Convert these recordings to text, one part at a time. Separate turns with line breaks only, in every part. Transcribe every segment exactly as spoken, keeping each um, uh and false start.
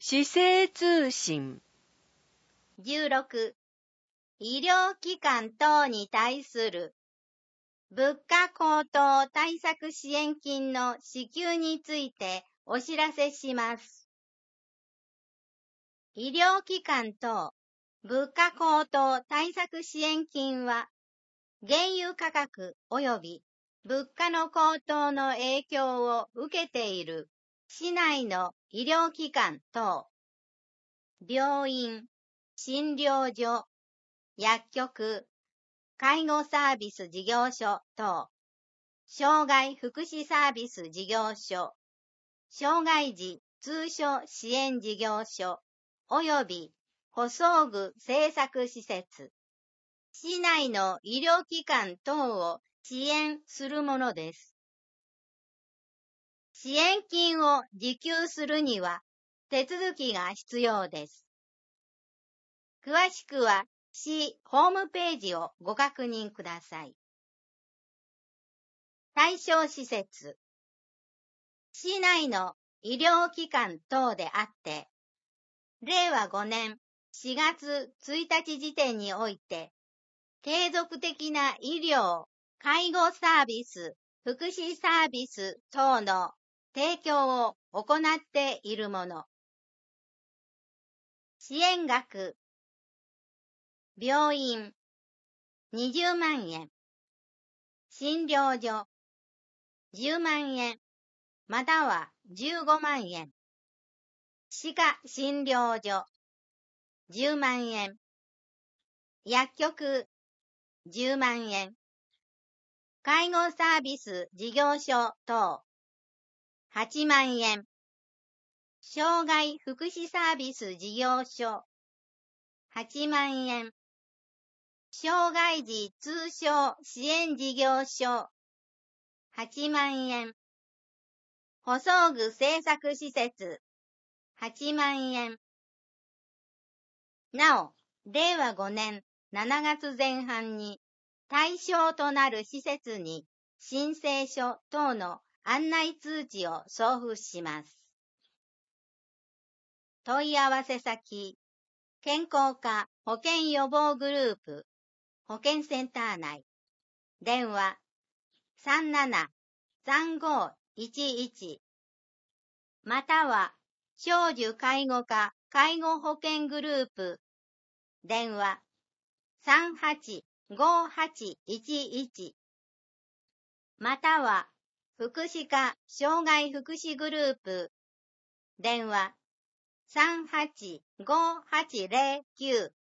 市政通信。
じゅうろく、医療機関等に対する物価高騰対策支援金の支給についてお知らせします。医療機関等物価高騰対策支援金は、原油価格及び物価の高騰の影響を受けている市内の医療機関等、病院、診療所、薬局、介護サービス事業所等、障害福祉サービス事業所、障害児通所支援事業所、及び補装具政策施設、市内の医療機関等を支援するものです。支援金を受給するには手続きが必要です。詳しくは市ホームページをご確認ください。対象施設。市内の医療機関等であって、れいわごねんしがつついたち時点において、継続的な医療、介護サービス、福祉サービス等の提供を行っているもの。支援額。病院、にじゅうまんえん。診療所、じゅうまんえん、またはじゅうごまんえん。歯科診療所、じゅうまんえん。薬局、じゅうまんえん。介護サービス事業所等、はちまんえん。障害福祉サービス事業所、はちまんえん。障害児通所支援事業所、はちまんえん。補装具政策施設、はちまんえん。なお、れいわごねんしちがつぜん半に対象となる施設に申請書等の案内通知を送付します。問い合わせ先、健康課保健予防グループ、保健センター内、電話 さんなな さんご いちいち または長寿介護課介護保健グループ、電話 さんはち ごはちいちいち または福祉課障害福祉グループ、電話 さんはち ごはちぜろきゅう。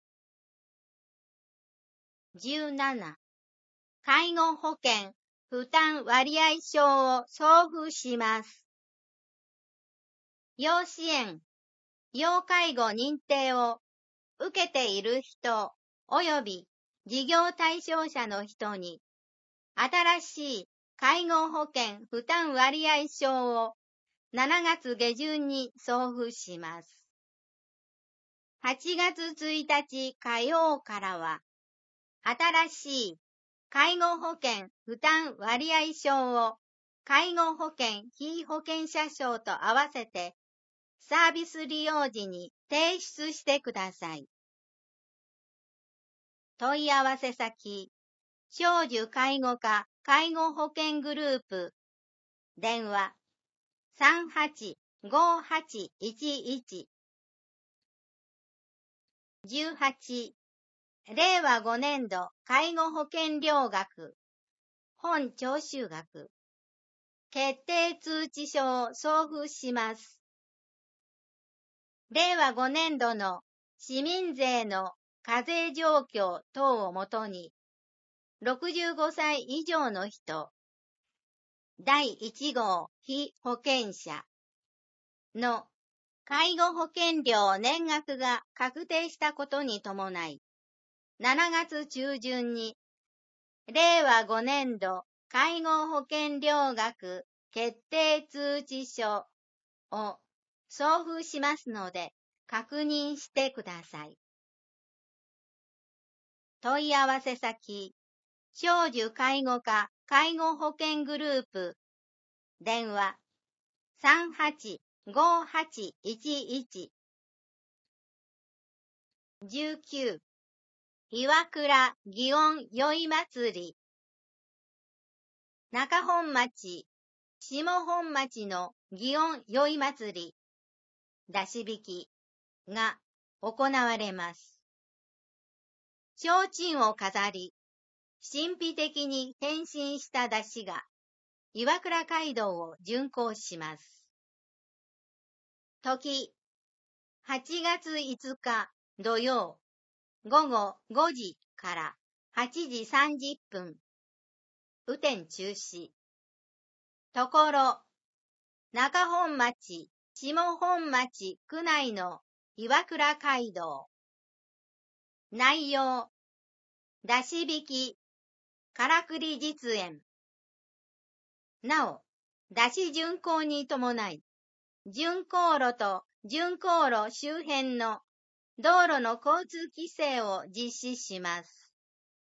じゅうなな、介護保険負担割合証を送付します。要支援、要介護認定を受けている人及び事業対象者の人に、新しい介護保険負担割合証をしちがつげじゅんに送付します。はちがつついたち火曜からは、新しい介護保険負担割合証を介護保険被保険者証と合わせてサービス利用時に提出してください。問い合わせ先、長寿介護課介護保険グループ、電話 さんはち ごはちいちいち。じゅうはち、れいわごねんど介護保険料額、本徴収額、決定通知書を送付します。れいわごねんどの市民税の課税状況等をもとに、ろくじゅうごさい以上の人、だいいちごう被保険者の介護保険料年額が確定したことに伴い、しちがつちゅうじゅんにれいわごねんど介護保険料額決定通知書を送付しますので確認してください。問い合わせ先、長寿介護課介護保険グループ、電話 さんはちごはちいちいち。じゅうきゅう、岩倉祇園宵祭り。中本町、下本町の祇園宵祭り、出し引きが行われます。提灯を飾り、神秘的に変身した出汁が岩倉街道を巡行します。時、はちがついつか土曜、ごごごじからはちじさんじゅっぷん、雨天中止。ところ、中本町、下本町区内の岩倉街道。内容、出し引き、からくり実演。なお、出し巡行に伴い、巡行路と巡行路周辺の道路の交通規制を実施します。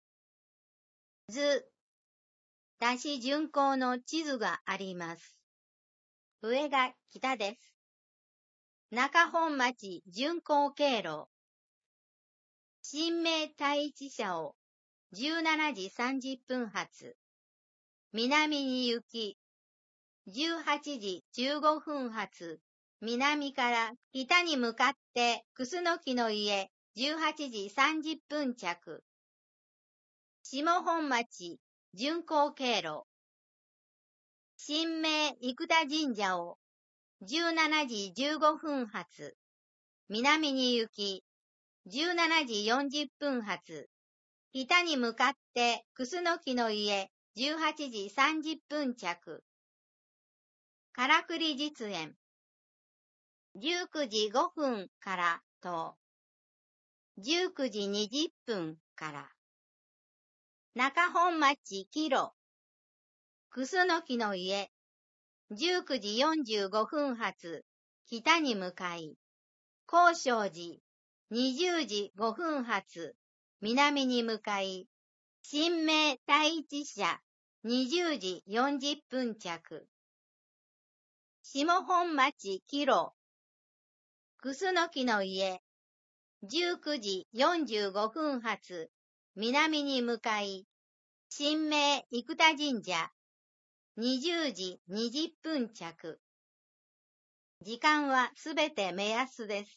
図、出し巡行の地図があります。上が北です。中本町巡行経路。新名第一車をじゅうしちじさんじゅっぷん発。南に行き、じゅうはちじじゅうごふん発。南から北に向かって楠木の家じゅうはちじさんじゅっぷん着。下本町巡行経路。新名生田神社をじゅうしちじじゅうごふん発。南に行き、じゅうしちじよんじゅっぷん発。北に向かって楠木の家じゅうはちじさんじゅっぷん着。からくり実演。じゅうくじごふんからと、じゅうくじにじゅっぷんから。中本町キロ。楠木の家。じゅうくじよんじゅうごふん発。北に向かい。高尚寺。にじゅうじごふん発。南に向かい。新名第一車。にじゅうじよんじゅっぷん着。下本町キロ。楠木の家。じゅうくじよんじゅうごふん発。南に向かい。新名生田神社。にじゅうじにじゅっぷん着。時間はすべて目安です。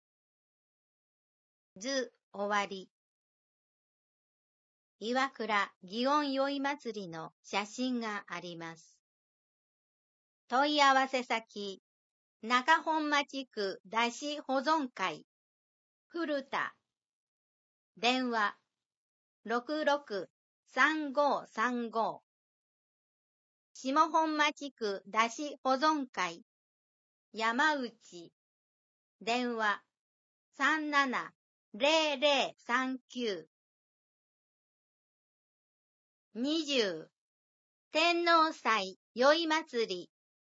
図終わり。岩倉祇園宵祭りの写真があります。問い合わせ先、中本町区出し保存会、古田。電話、ろくろくさんごさんご。下本町区出し保存会、山内。電話、さんななぜろぜろさんきゅう。にじゅう。天王祭宵祭り。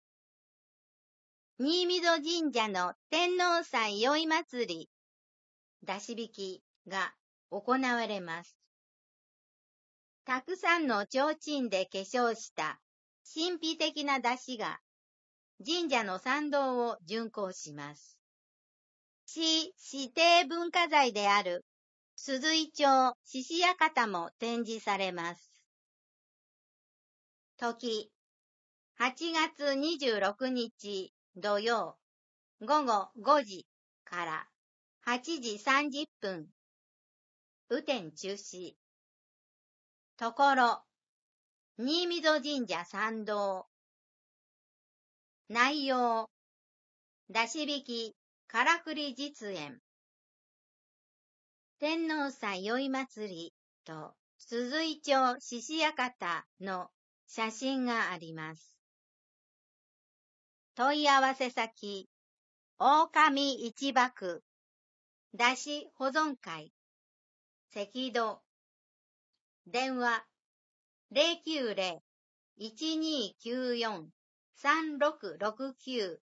新溝神社の天王祭宵祭り。出し引きが行われます。たくさんの提灯で化粧した神秘的な出汁が神社の参道を巡行します。市指定文化財である鈴井町獅子館も展示されます。時、はちがつにじゅうろくにち土曜、ごごごじからはちじさんじゅっぷん。雨天中止。ところ、新溝神社参道。内容、出し引き、からくり実演。天王祭宵祭りと鈴井町獅子館の写真があります。問い合わせ先、狼市場区、出し保存会、赤戸。電話、ゼロきゅうゼロ いちにきゅうよん さんろくろくきゅう。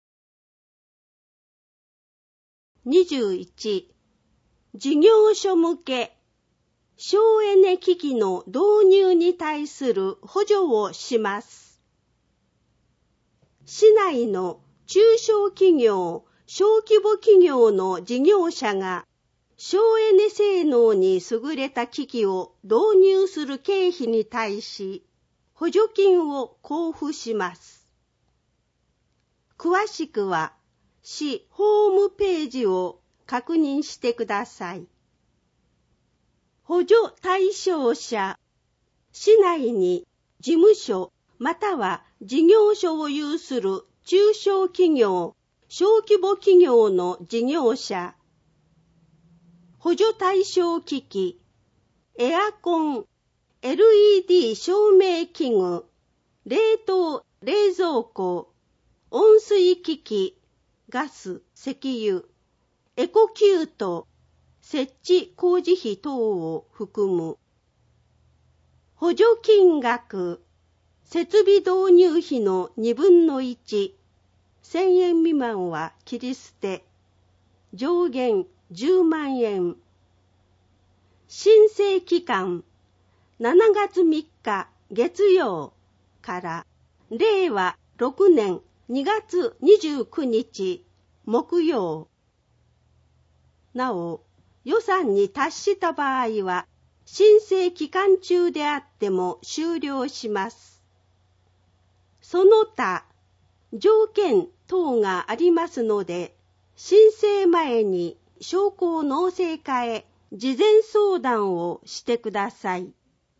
にじゅういち、事業所向け省エネ機器の導入に対する補助をします。市内の中小企業、小規模企業の事業者が省エネ性能に優れた機器を導入する経費に対し補助金を交付します。詳しくは市ホームページを確認してください。補助対象者、市内に事務所または事業所を有する中小企業、小規模企業の事業者、補助対象機器、エアコン、エルイーディー 照明器具、冷凍、冷蔵庫、温水機器、ガス、石油、エコキュート、設置工事費等を含む。補助金額、設備導入費のにぶんのいち、せんえん未満は切り捨て、上限じゅうまんえん。申請期間、しちがつみっか月曜かられいわろくねんにがつにじゅうくにち木曜。なお、予算に達した場合は、申請期間中であっても終了します。その他、条件等がありますので、申請前に商工農政課へ事前相談をしてください。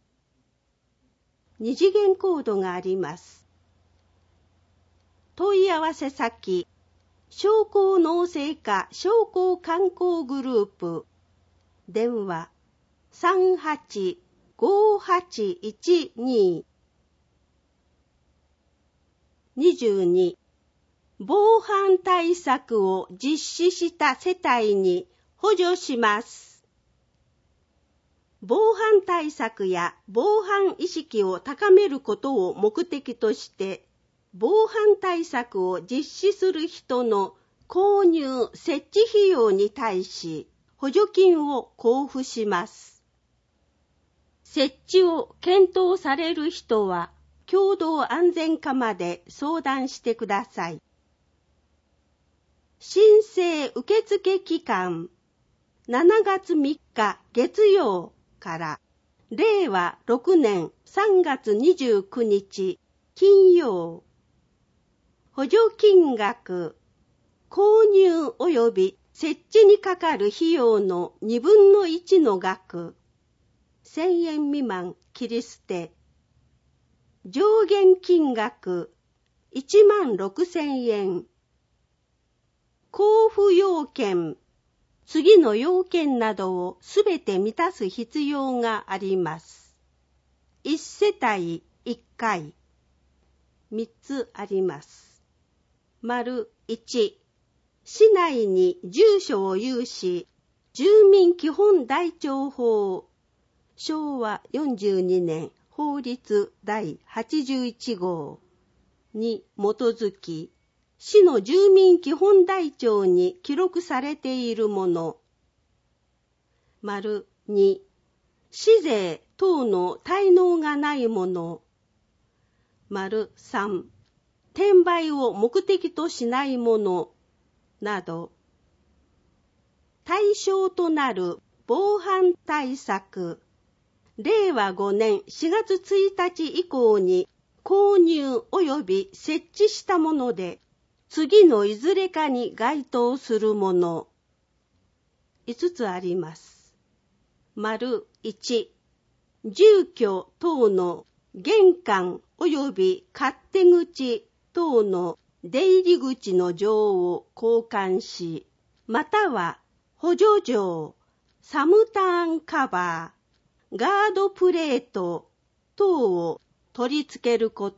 二次元コードがあります。問い合わせ先、商工農政課商工観光グループ、電話 さんはちごはちいちに。にじゅうに、防犯対策を実施した世帯に補助します。防犯対策や防犯意識を高めることを目的として、防犯対策を実施する人の購入・設置費用に対し補助金を交付します。設置を検討される人は、共同安全課まで相談してください。申請受付期間、しちがつみっか月曜かられいわろくねんさんがつにじゅうくにち金曜。補助金額、購入及び設置にかかる費用のにぶんのいちの額、せんえん未満切り捨て。上限金額いちまんろくせんえん。交付要件、次の要件などをすべて満たす必要があります。いち世帯いっかい。みっつあります。丸いち、市内に住所を有し、住民基本台帳法、しょうわよんじゅうにねん法律だいはちじゅういちごうに基づき、市の住民基本台帳に記録されているもの。丸に、市税等の滞納がないもの。丸さん、転売を目的としないもの。など、対象となる防犯対策、れいわごねんしがつついたち以降に購入及び設置したもので、次のいずれかに該当するもの。いつつあります。丸いち、住居等の玄関及び勝手口等の出入り口の錠を交換し、または補助錠、サムターンカバー、ガードプレート等を取り付けること。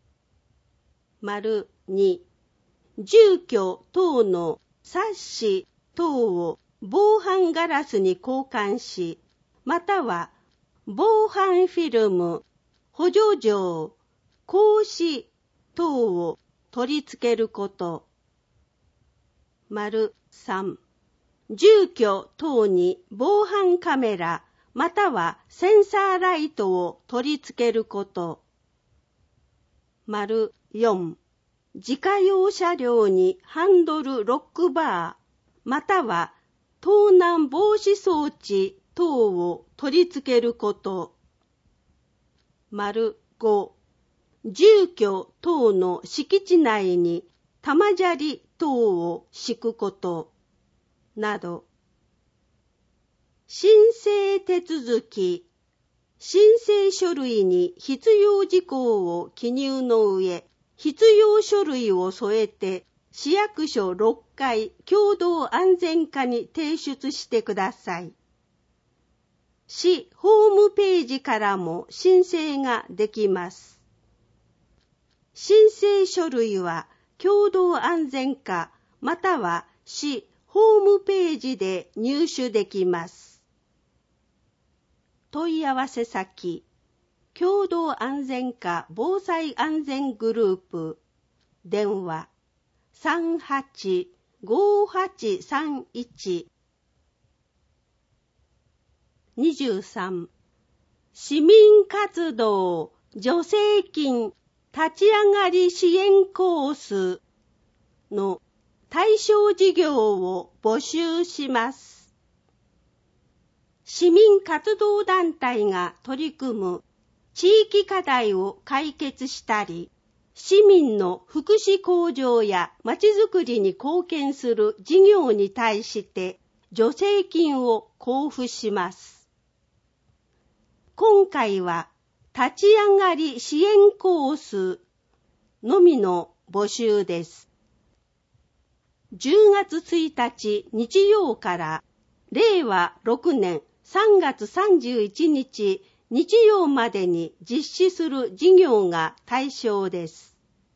丸に、住居等のサッシ等を防犯ガラスに交換し、または防犯フィルム、補助錠、格子等を取り付けること。丸さん、住居等に防犯カメラ、またはセンサーライトを取り付けること。丸よん、 自家用車両にハンドルロックバー、または盗難防止装置等を取り付けること。丸ご、住居等の敷地内に玉砂利等を敷くこと。など。申請手続き、申請書類に必要事項を記入の上、必要書類を添えて市役所ろっかい共同安全課に提出してください。市ホームページからも申請ができます。申請書類は共同安全課または市ホームページで入手できます。問い合わせ先、共同安全課防災安全グループ、電話 さんはちごはちさんいち。にじゅうさん、市民活動助成金立ち上がり支援コースの対象事業を募集します。市民活動団体が取り組む地域課題を解決したり、市民の福祉向上やまちづくりに貢献する事業に対して助成金を交付します。今回は立ち上がり支援コースのみの募集です。じゅうがつついたち日曜かられいわろくねんさんがつさんじゅういちにち日曜までに実施する事業が対象です。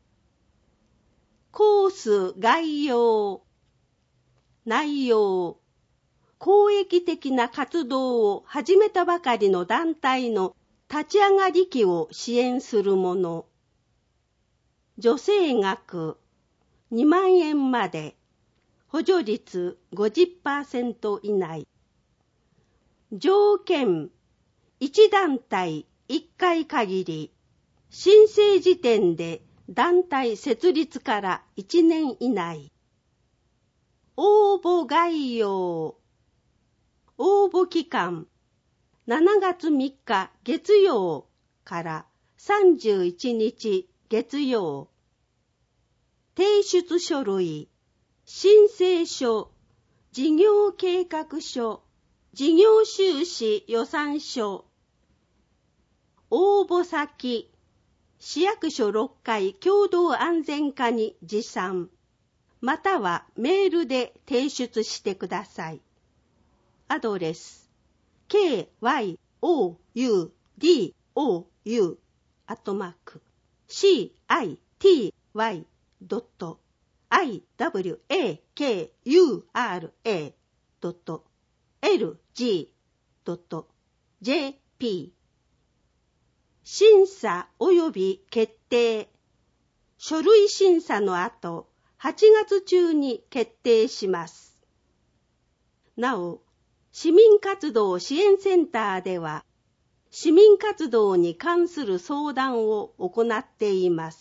コース概要、内容、公益的な活動を始めたばかりの団体の立ち上がり期を支援するもの。助成額にまんえんまで、補助率 ごじゅっパーセント 以内。条件、いち団体いっかい限り、申請時点で団体設立からいちねん以内。応募概要、応募期間、しちがつみっか月曜からさんじゅういちにち月曜。提出書類、申請書、事業計画書、事業収支予算書。応募先、市役所ろっかい共同安全課に持参、またはメールで提出してください。アドレス、ケーワイオーユーディーオーユー アットマーク シーアイティーワイドットアイダブリューエーケーユーアールエードットエルジードットジェーピー。審査及び決定。書類審査の後、はちがつ中に決定します。なお、市民活動支援センターでは、市民活動に関する相談を行っています。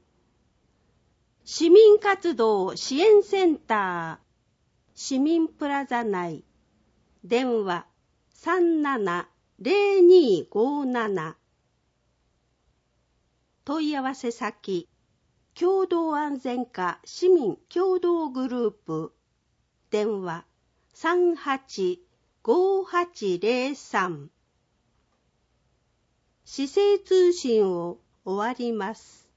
市民活動支援センター、市民プラザ内、電話 さんななゼロにごなな。問い合わせ先、共同安全課市民共同グループ、電話さんはちごはちゼロさん。市政通信を終わります。